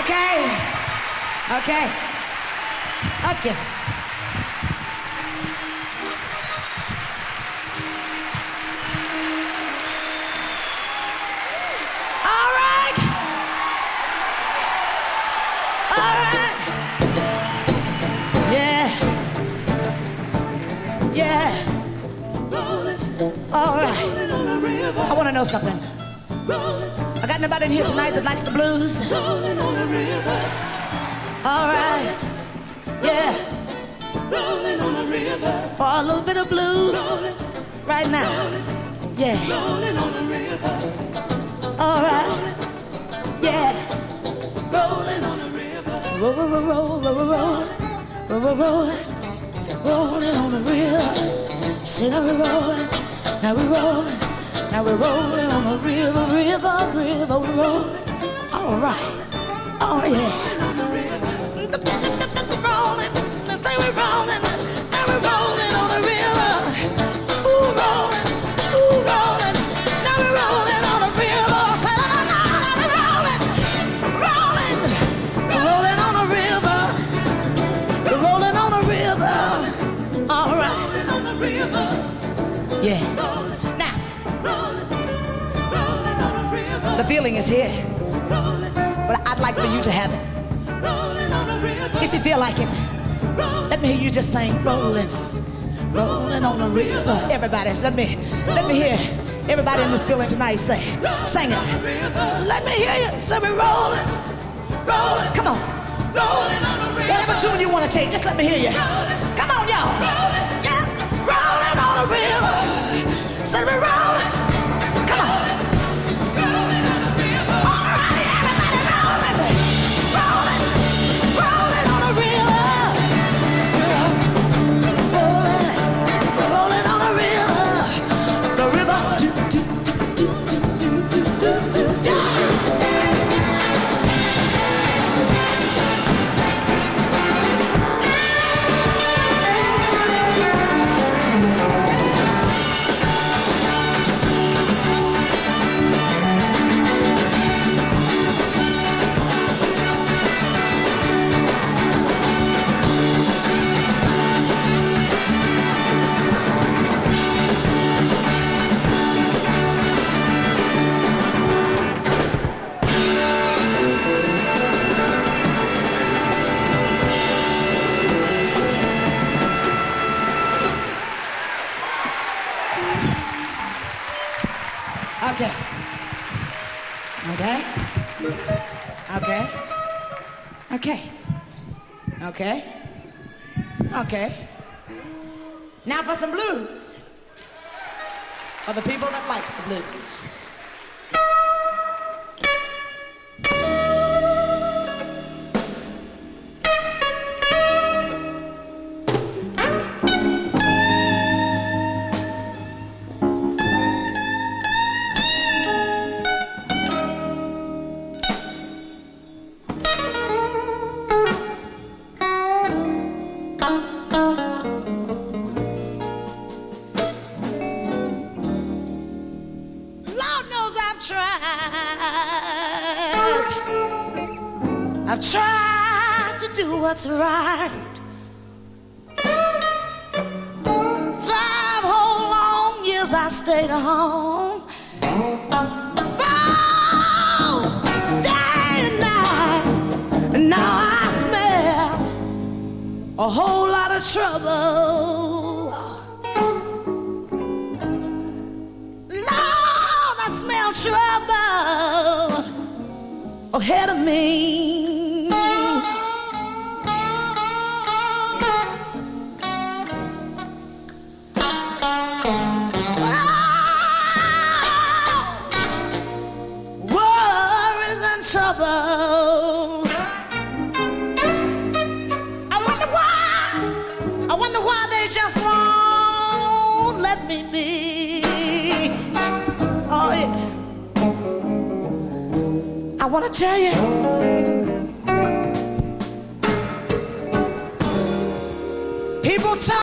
Okay. Okay. Okay. All right. All right. Yeah. Yeah. All right. I want to know something. I got anybody in here tonight that likes the blues? All right. Yeah. For a little bit of blues right now. Yeah. All right. Yeah. Rolling on the river. Roll, roll, roll, roll, roll, roll, roll, roll, rolling on the river. Say now we're rolling. Now we're rolling. Now we're rolling on the river, river, river, we're rolling. All right. Oh yeah. Rolling. Say we're rolling. Now we're rolling on the river. Ooh, rolling. Ooh, rolling. Now we're rolling on the river. Say no, no, no, now we're rolling. Rolling. We're rolling on the river. We're rolling on the river. All right. Rolling on the river. Yeah. The feeling is here, but I'd like for you to have it. If you feel like it, let me hear you just sing, rolling, rolling on the river. Everybody, let me hear everybody in this building tonight sing it. Let me hear you say we're rolling, rolling. Come on, rolling on the river. Whatever tune you want to take, just let me hear you. Come on, y'all. Yeah, rolling on the river. Say we're rolling. Come on. Okay. Okay. Okay. Okay. Okay. Okay. Now for some blues. For the people that likes the blues. I've tried to do what's right. 5 whole long years I stayed home. Oh, day and night. And now I smell a whole lot of trouble. Lord, I smell trouble ahead of me. Worries and troubles. I wonder why they just won't let me be. Oh yeah. I want to tell you, people talk